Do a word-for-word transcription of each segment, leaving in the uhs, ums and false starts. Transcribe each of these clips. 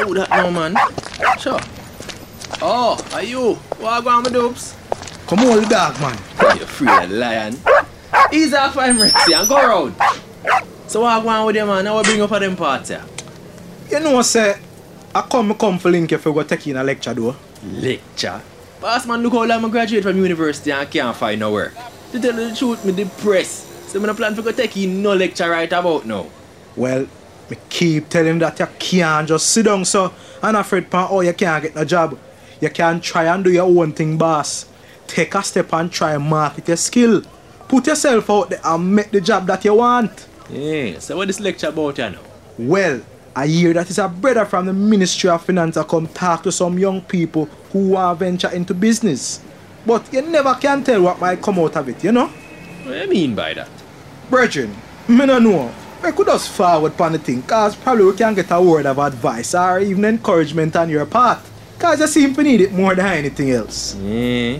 Who that now, man? Sure. Oh, are you? What going with dopes? Come on, the dog, man. You're free of the lion. Ease off I'm Rexy and go round. So what going with them, man? Now we bring up a them party. You know, say, I come, I come for link if you go take in a lecture, though. Lecture? Boss, man, look how long I graduate from university and can't find no work. To tell you the truth, me depressed. So I plan to go take in no lecture right about now. Well, me keep telling that you can't just sit down, so and afraid pan oh you can't get no job. You can try and do your own thing, boss. Take a step and try and market your skill. Put yourself out there and make the job that you want. Yeah, so what this lecture about you now? Well, I hear that it's a brother from the Ministry of Finance to come talk to some young people who want to venture into business. But you never can tell what might come out of it, you know? What do you mean by that? Brethren, me no know. I could just forward on the thing, cause probably we can get a word of advice or even encouragement on your part. Cause you seem to need it more than anything else. Yeah.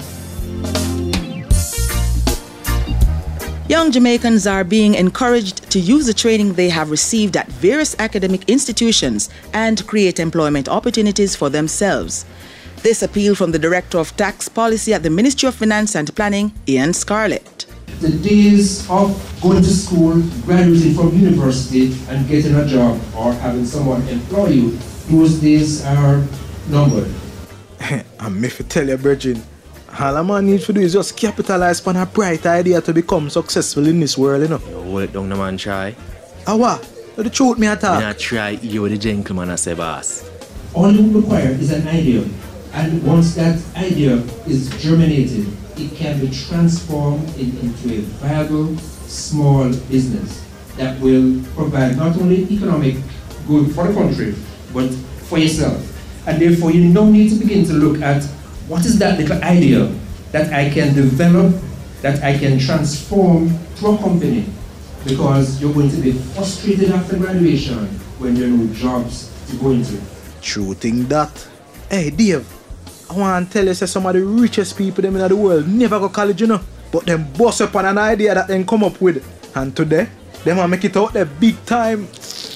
Young Jamaicans are being encouraged to use the training they have received at various academic institutions and create employment opportunities for themselves. This appeal from the Director of Tax Policy at the Ministry of Finance and Planning, Ian Scarlett. The days of going to school, graduating from university and getting a job or having someone employ you, those days are numbered. And me for tell you, Bridget, all a man needs to do is just capitalize on a bright idea to become successful in this world, you know. You hold it down, the man, try. Ah, what? The truth me attack. Me not try you the gentleman, I say, boss. All you require is an idea. And once that idea is germinated, it can be transformed in, into a viable small business that will provide not only economic good for the country, but for yourself. And therefore, you now need to begin to look at what is that little idea that I can develop, that I can transform to a company, because you're going to be frustrated after graduation when there are no jobs to go into. True thing that. Hey, Dave, I want to tell you that some of the richest people them in the world never go to college, you know. But them bust up on an idea that they come up with. And today, them will make it out there big time.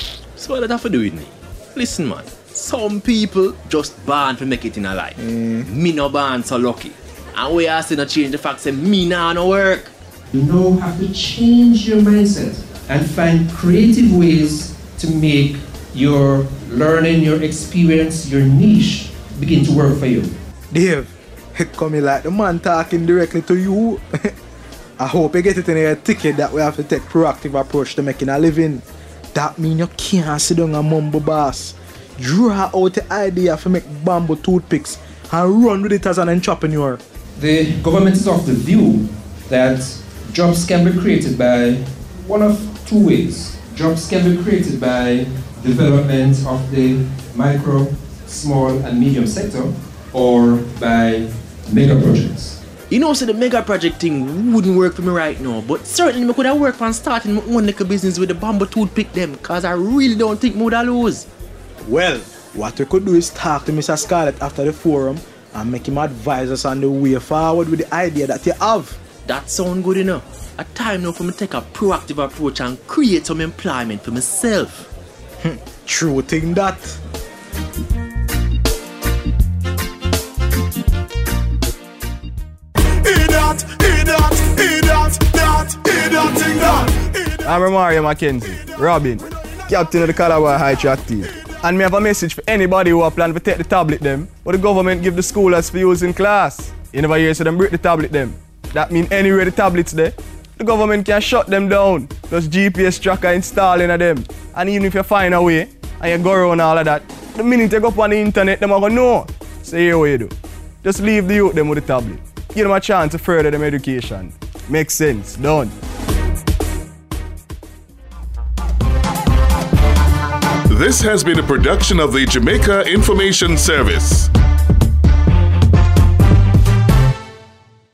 So what does that have to do with me? Listen, man. Some people just born to make it in a life. Mm. Me no born so lucky. And we are still not change the fact that me now no work. You now have to change your mindset and find creative ways to make your learning, your experience, your niche begin to work for you. Dave, it coming like the man talking directly to you. I hope you get it in your ticket that we have to take proactive approach to making a living. That means you can't sit down and mumble, boss. Draw out the idea for make bamboo toothpicks and run with it as an entrepreneur. The government is of the view that jobs can be created by one of two ways. Jobs can be created by development of the micro, small and medium sector, or by mega projects. You know, so the mega project thing wouldn't work for me right now, but certainly I could have worked on starting my own little business with the bamboo toothpick them, because I really don't think I would lose. Well, what we could do is talk to Mister Scarlett after the forum and make him advise us on the way forward with the idea that you have. That sounds good enough. A time now for me to take a proactive approach and create some employment for myself. True thing that. I'm Mario McKenzie, Robin, captain of the Calabar High Track team. And me have a message for anybody who are planning to take the tablet them, what the government give the schoolers for use in class. You never hear so them break the tablet them. That mean anywhere the tablets there, the government can shut them down. Plus G P S tracker installing of them. And even if you find a way, and you go around all of that, the minute you go up on the internet, them are going to know. So here what you do. Just leave the youth them with the tablet. Give them a chance to further them education. Makes sense. Done. This has been a production of the Jamaica Information Service.